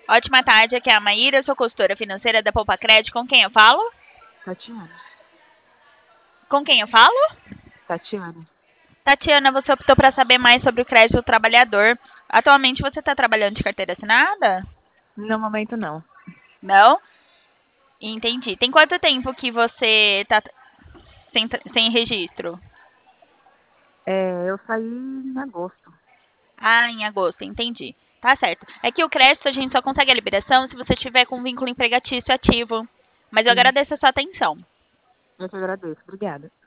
Ótima tarde, aqui é a Maíra, eu sou consultora financeira da Poupa Crédito. Com quem eu falo? Tatiana. Com quem eu falo? Tatiana. Tatiana, você optou para saber mais sobre o crédito do trabalhador. Atualmente você está trabalhando de carteira assinada? No momento, não. Não? Entendi. Tem quanto tempo que você está sem registro? Eu saí em agosto. Ah, em agosto, entendi. Tá certo. É que o crédito a gente só consegue a liberação se você tiver com vínculo empregatício ativo. Mas eu Sim, agradeço a sua atenção. eu que agradeço. Obrigada.